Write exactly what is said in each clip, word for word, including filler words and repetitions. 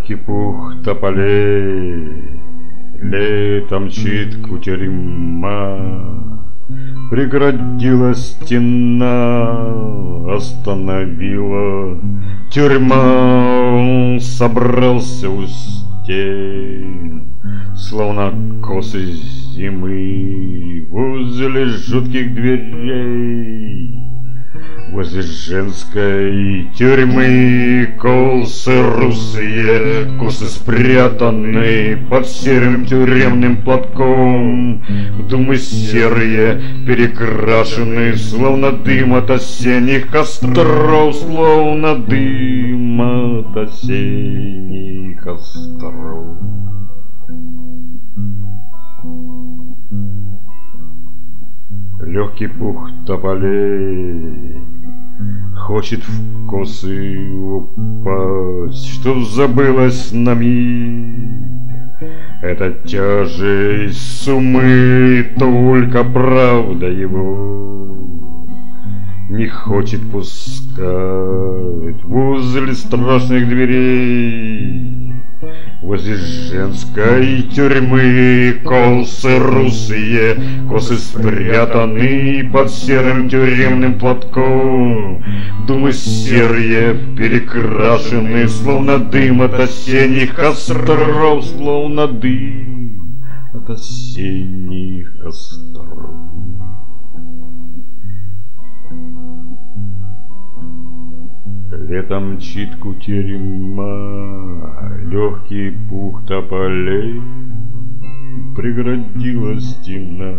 Легкий пух тополей летом мчит кутерьма, преградила стена, остановила тюрьма. Он собрался у стен, словно косы зимы, возле жутких дверей. Возле женской тюрьмы косы русые, косы спрятаны под серым тюремным платком. Думы серые, перекрашены, словно дым от осенних костров, словно дым от осенних костров. Легкий пух тополей хочет в косы упасть, чтоб забылась на миг эта тяжесть сумы. Только правда его не хочет пускать возле страшных дверей. Возле женской тюрьмы косы русые, косы спрятаны под серым тюремным платком. Думы серые, перекрашены, словно дым от осенних костров, словно дым от осенних костров. Летом мчит кутерьма, легкий пух тополей, преградила стена,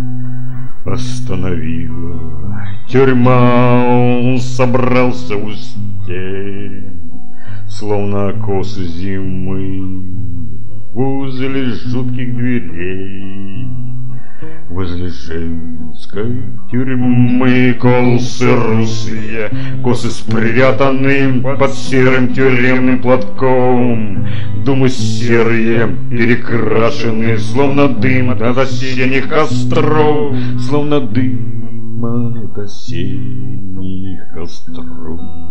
остановила тюрьма. Он собрался у стен, словно косы зимы, возле жутких дверей. Возле женской тюрьмы косы русые, косы спрятаны под серым тюремным платком. Думы серые, перекрашены, словно дым от осенних костров, словно дым от осенних костров.